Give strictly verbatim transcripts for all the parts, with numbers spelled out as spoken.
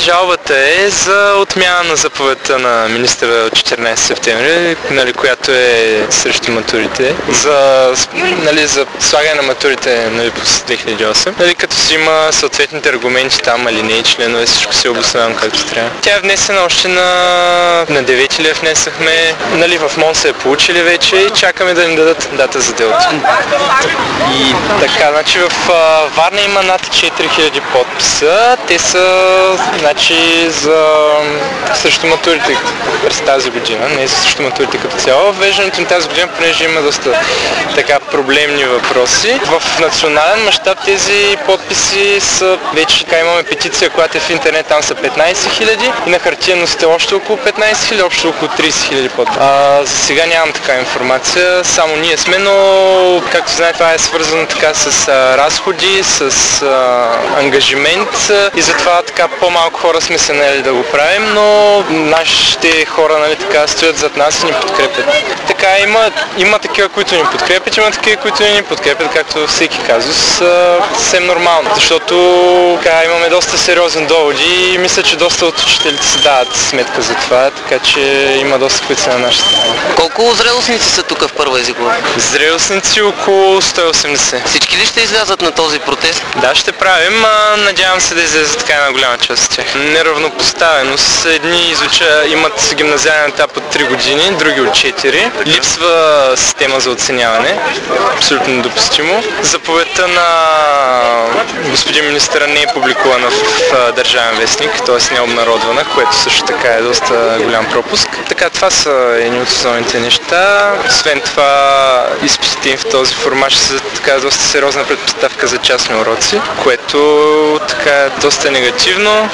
жалбата е за отмяна на заповедта на министъра от четиринайсети септември, нали, която е срещу матурите, за, нали, за слагане на матурите, нали, по две хиляди и осем, нали, като си има съответните аргументи там, алинеи, членове, всичко си е обосновано както трябва. Тя е внесена още на, на девети ли я внесахме, нали, в МОН се е получили вече и чакаме да ни дадат дата за делото. И така, значи в а, Варна има над четири хиляди подписа. Те са, значи, за срещу матурите през тази година, не срещу матурите като цяло. Ввеждането на тази година, понеже има доста така проблемни въпроси. В национален мащаб тези подписи са вече, така имаме петиция, която е в интернет, там са петнайсет хиляди и на хартия носите още около петнайсет хиляди, общо около трийсет хиляди подписи. А, за сега нямам така информация, само ние сме, но както знаете, това е свързано така с а, разходи, с а, ангажимент и затова така по-малко хора сме се наели да го правим, но нашите хора, нали, така стоят зад нас и ни подкрепят. Така има, има такива, които ни подкрепят, има такива, които не ни подкрепят, както във всеки казус, а, съвсем нормално, защото така, имаме доста сериозни доводи и мисля, че доста от учителите си дават сметка за това, така че има доста, които са на наша страна. Колко зрелостници са тук в Първа езикова? Зрелостници около сто и осемдесет. Всички ли ще излязат на този протест? Да, ще правим, а надявам се да излезе така една голяма част от тях. Неравнопоставеност. Едни изуча, имат гимназиален етап от три години, други от четири. Липсва система за оценяване. Абсолютно недопустимо. Заповедта на господин министъра не е публикувана в Държавен вестник, т.е. не е обнародвана, което също така е доста голям пропуск. Така, това са едни от основните неща. Освен това, изпитите им в този формат ще са така доста сериозна предпоставка за частни уроци, което така е доста негативно.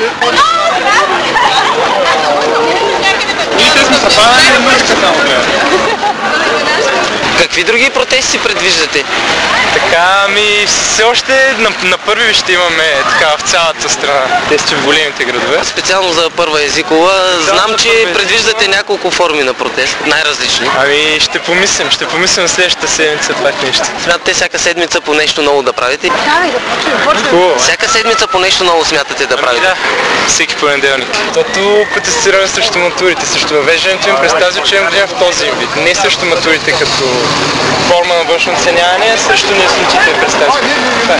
И те сме запалени музика само гледат. Какви други протести предвиждате? Така, ами все още на, на първи ще имаме така в цялата страна, тести в големите градове. Специално за Първа езикова, знам, че предвиждате няколко форми на протест, най-различни. Ами ще помислим, ще помислим следващата седмица това нещо. Смятате всяка седмица по нещо ново да правите? Хубаво. Всяка седмица по нещо ново смятате да правите? Ами да, всеки понеделник. Тото протестираме срещу матурите, срещу въвеждането им през тази учебна година в този им вид. Не срещу матурите като форма на външно оценяване, срещу неяснотите през тази година.